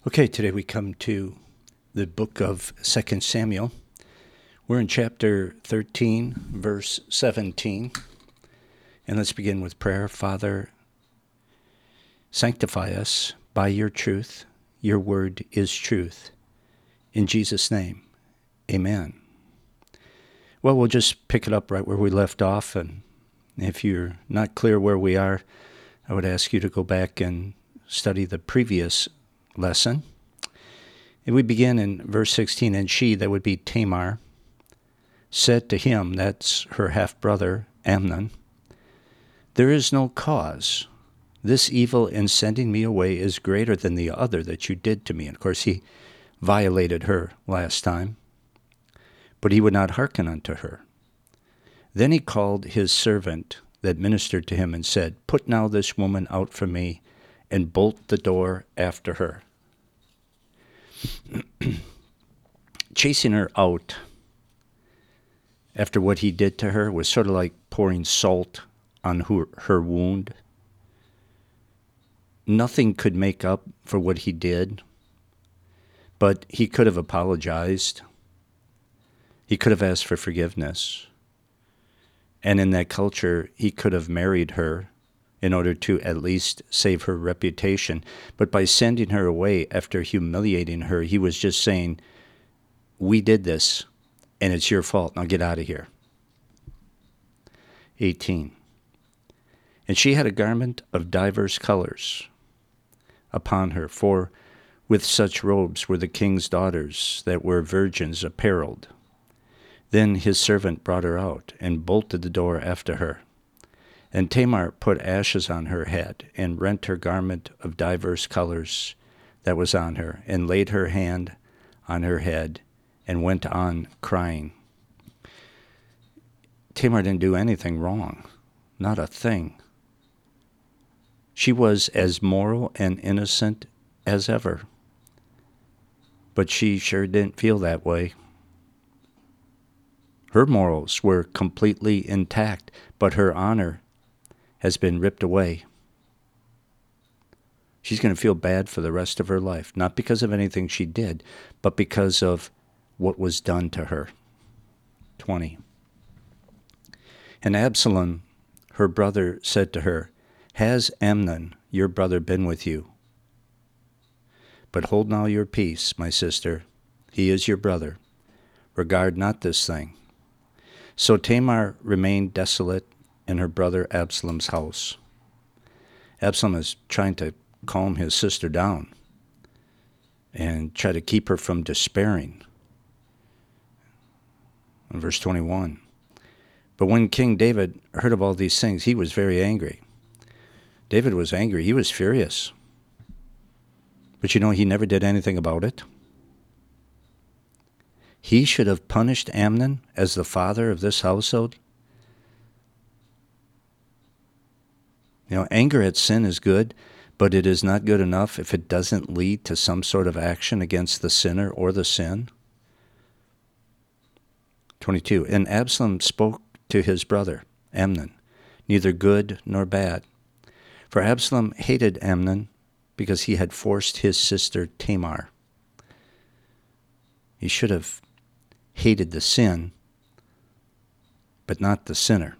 Okay, today we come to the book of 2 Samuel. We're in chapter 13, verse 17. And let's begin with prayer. Father, sanctify us by your truth. Your word is truth. In Jesus' name, amen. Well, we'll just pick it up right where we left off. And if you're not clear where we are, I would ask you to go back and study the previous lesson. And we begin in verse 16, and she, that would be Tamar, said to him, that's her half-brother, Amnon, there is no cause. This evil in sending me away is greater than the other that you did to me. And of course, he violated her last time, but he would not hearken unto her. Then he called his servant that ministered to him and said, put now this woman out from me, and bolt the door after her. Chasing her out after what he did to her was sort of like pouring salt on her wound. Nothing could make up for what he did, but he could have apologized. He could have asked for forgiveness. And in that culture, he could have married her in order to at least save her reputation. But by sending her away after humiliating her, he was just saying, we did this, and it's your fault. Now get out of here. 18. And she had a garment of divers colors upon her, for with such robes were the king's daughters that were virgins apparelled. Then his servant brought her out, and bolted the door after her. And Tamar put ashes on her head, and rent her garment of divers colors that was on her, and laid her hand on her head, and went on crying. Tamar didn't do anything wrong, not a thing. She was as moral and innocent as ever, but she sure didn't feel that way. Her morals were completely intact, but her honor has been ripped away. She's going to feel bad for the rest of her life, not because of anything she did, but because of what was done to her. 20. And Absalom, her brother, said to her, has Amnon, your brother, been with you? But hold now your peace, my sister. He is your brother. Regard not this thing. So Tamar remained desolate in her brother Absalom's house. Absalom is trying to calm his sister down and try to keep her from despairing. In verse 21. But when King David heard of all these things, he was very angry. David was angry. He was furious. But you know, he never did anything about it. He should have punished Amnon as the father of this household. You know, anger at sin is good, but it is not good enough if it doesn't lead to some sort of action against the sinner or the sin. 22. And Absalom spoke to his brother, Amnon, neither good nor bad. For Absalom hated Amnon because he had forced his sister Tamar. He should have hated the sin, but not the sinner.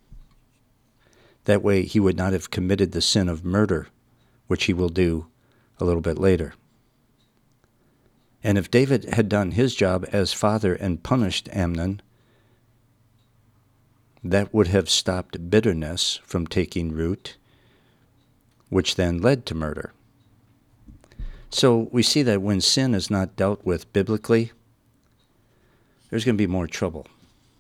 That way he would not have committed the sin of murder, which he will do a little bit later. And if David had done his job as father and punished Amnon, that would have stopped bitterness from taking root, which then led to murder. So we see that when sin is not dealt with biblically, there's going to be more trouble.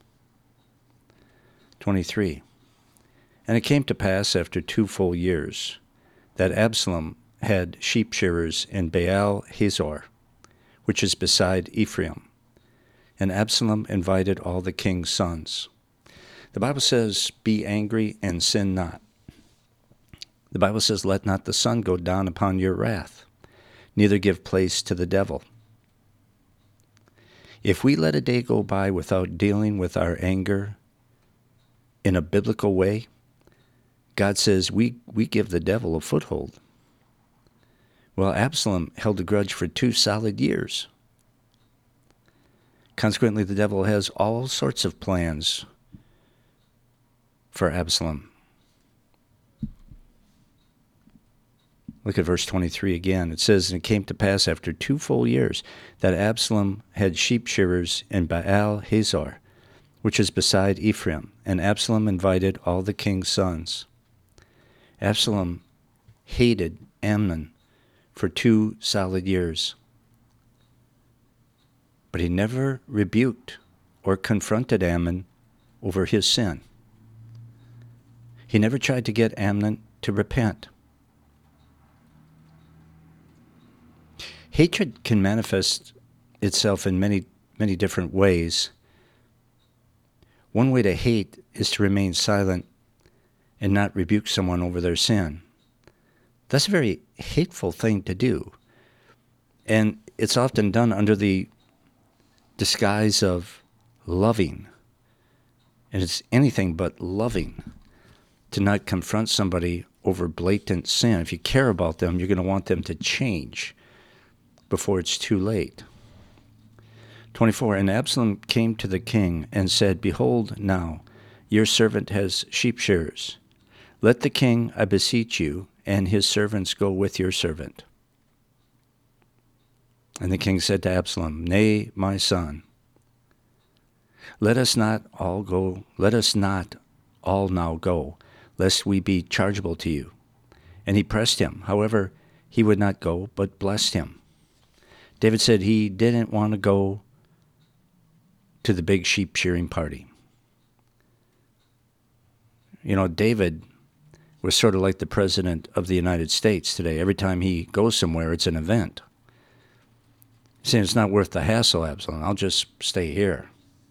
23. And it came to pass after 2 full years that Absalom had sheep shearers in Baal Hazor, which is beside Ephraim. And Absalom invited all the king's sons. The Bible says, be angry and sin not. The Bible says, let not the sun go down upon your wrath, neither give place to the devil. If we let a day go by without dealing with our anger in a biblical way, God says we give the devil a foothold. Well, Absalom held a grudge for 2 solid years. Consequently, the devil has all sorts of plans for Absalom. Look at verse 23 again. It says, "And it came to pass after 2 full years that Absalom had sheep shearers in Baal Hazor, which is beside Ephraim. And Absalom invited all the king's sons." Absalom hated Amnon for 2 solid years. But he never rebuked or confronted Amnon over his sin. He never tried to get Amnon to repent. Hatred can manifest itself in many, many different ways. One way to hate is to remain silent and not rebuke someone over their sin. That's a very hateful thing to do. And it's often done under the disguise of loving. And it's anything but loving to not confront somebody over blatant sin. If you care about them, you're going to want them to change before it's too late. 24, "And Absalom came to the king and said, Behold now, your servant has sheep shearers. Let the king, I beseech you, and his servants go with your servant." And the king said to Absalom, "Nay, my son, let us not all now go, lest we be chargeable to you." And he pressed him. However, he would not go, but blessed him. David said he didn't want to go to the big sheep shearing party. You know, David was sort of like the President of the United States today. Every time he goes somewhere, it's an event. He's saying, "It's not worth the hassle, Absalom. I'll just stay here."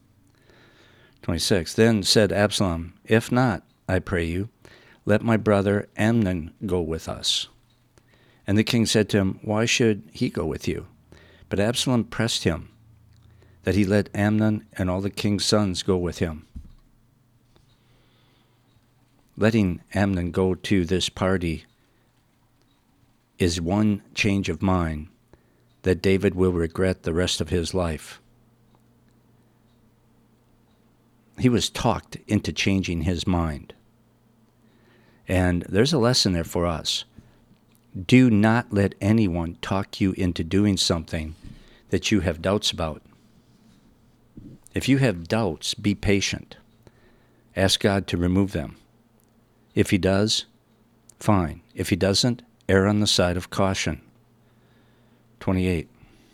26, "Then said Absalom, If not, I pray you, let my brother Amnon go with us." And the king said to him, "Why should he go with you?" But Absalom pressed him that he let Amnon and all the king's sons go with him. Letting Amnon go to this party is one change of mind that David will regret the rest of his life. He was talked into changing his mind. And there's a lesson there for us. Do not let anyone talk you into doing something that you have doubts about. If you have doubts, be patient. Ask God to remove them. If he does, fine. If he doesn't, err on the side of caution. 28.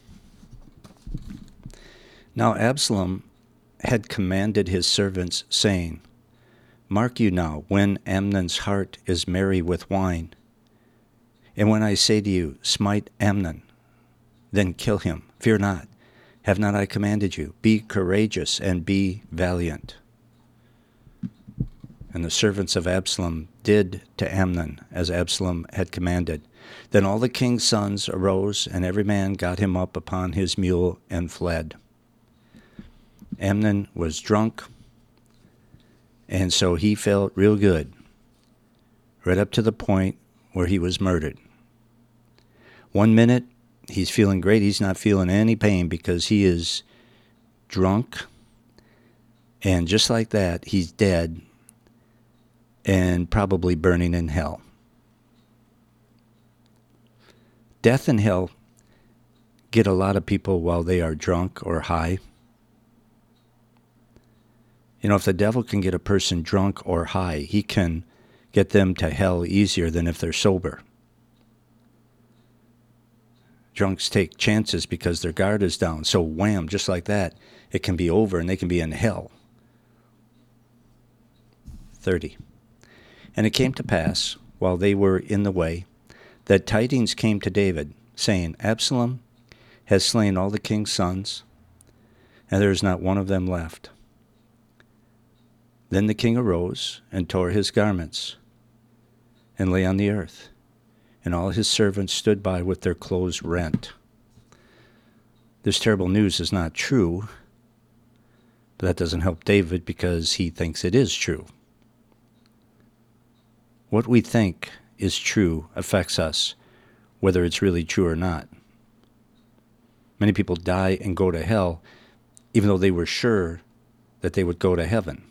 Now Absalom had commanded his servants, saying, Mark you now, when Amnon's heart is merry with wine, and when I say to you, Smite Amnon, then kill him. Fear not. Have not I commanded you? Be courageous and be valiant. And the servants of Absalom did to Amnon as Absalom had commanded. Then all the king's sons arose, and every man got him up upon his mule and fled. Amnon was drunk, and so he felt real good, right up to the point where he was murdered. 1 minute, he's feeling great. He's not feeling any pain because he is drunk. And just like that, he's dead and probably burning in hell. Death and hell get a lot of people while they are drunk or high. You know, if the devil can get a person drunk or high, he can get them to hell easier than if they're sober. Drunks take chances because their guard is down. So wham, just like that, it can be over and they can be in hell. 30. And it came to pass, while they were in the way, that tidings came to David, saying, Absalom has slain all the king's sons, and there is not one of them left. Then the king arose and tore his garments, and lay on the earth. And all his servants stood by with their clothes rent. This terrible news is not true, but that doesn't help David because he thinks it is true. What we think is true affects us whether it's really true or not. Many people die and go to hell, even though they were sure that they would go to heaven.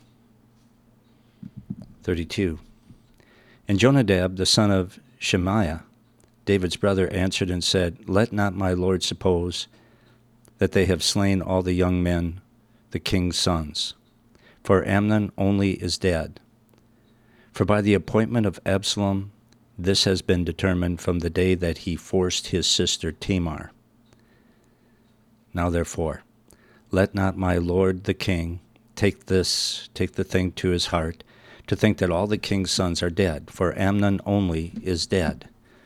32. And Jonadab, the son of Shemaiah, David's brother, answered and said, Let not my lord suppose that they have slain all the young men, the king's sons. For Amnon only is dead. For by the appointment of Absalom, this has been determined from the day that he forced his sister Tamar. Now therefore, let not my lord the king take the thing to his heart, to think that all the king's sons are dead, for Amnon only is dead.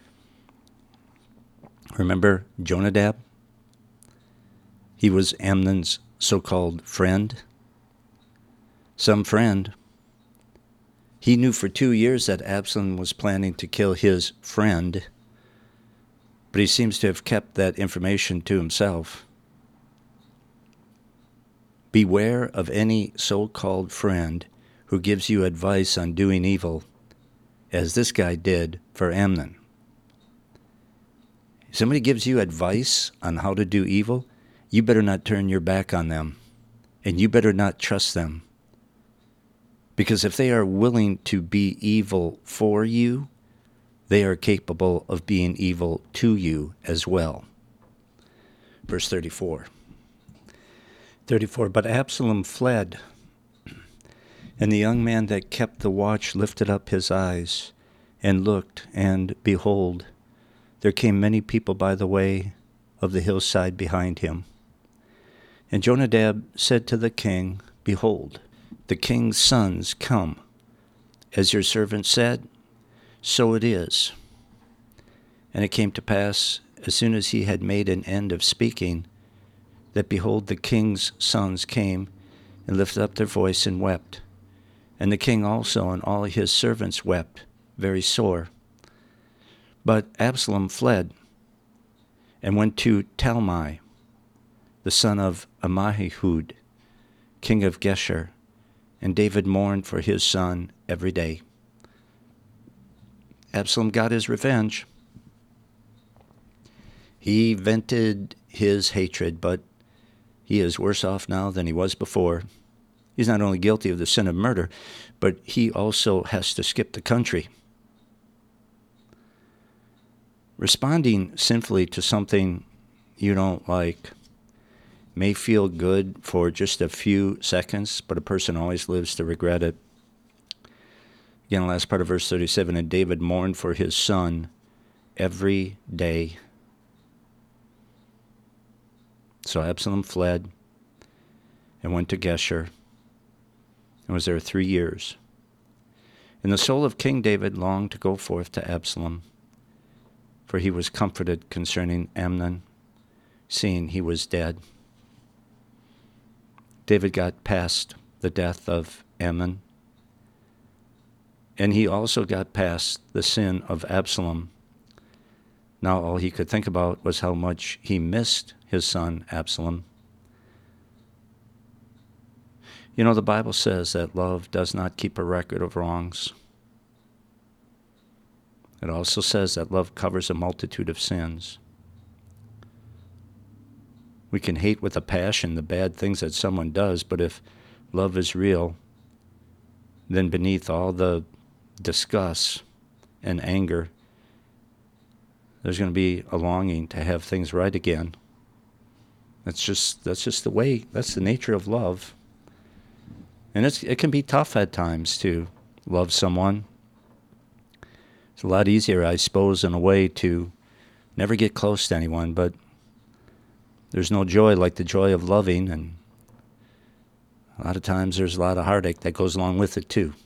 Remember Jonadab? He was Amnon's so-called friend. Some friend. He knew for 2 years that Absalom was planning to kill his friend, but he seems to have kept that information to himself. Beware of any so-called friend who gives you advice on doing evil, as this guy did for Amnon. If somebody gives you advice on how to do evil, you better not turn your back on them, and you better not trust them. Because if they are willing to be evil for you, they are capable of being evil to you as well. Verse 34. But Absalom fled, and the young man that kept the watch lifted up his eyes and looked, and behold, there came many people by the way of the hillside behind him. And Jonadab said to the king, Behold, the king's sons come. As your servant said, so it is. And it came to pass, as soon as he had made an end of speaking, that behold, the king's sons came and lifted up their voice and wept. And the king also and all his servants wept very sore. But Absalom fled and went to Talmai, the son of Ammihud, king of Geshur, and David mourned for his son every day. Absalom got his revenge. He vented his hatred, but he is worse off now than he was before. He's not only guilty of the sin of murder, but he also has to skip the country. Responding sinfully to something you don't like may feel good for just a few seconds, but a person always lives to regret it. Again, the last part of verse 37, and David mourned for his son every day. So Absalom fled and went to Geshur and was there 3 years. And the soul of King David longed to go forth to Absalom, for he was comforted concerning Amnon, seeing he was dead. David got past the death of Amnon, and he also got past the sin of Absalom. Now all he could think about was how much he missed his son Absalom. You know, the Bible says that love does not keep a record of wrongs. It also says that love covers a multitude of sins. We can hate with a passion the bad things that someone does, but if love is real, then beneath all the disgust and anger, there's going to be a longing to have things right again. That's just the way, that's the nature of love. And it can be tough at times to love someone. It's a lot easier, I suppose, in a way to never get close to anyone, but there's no joy like the joy of loving, and a lot of times there's a lot of heartache that goes along with it too.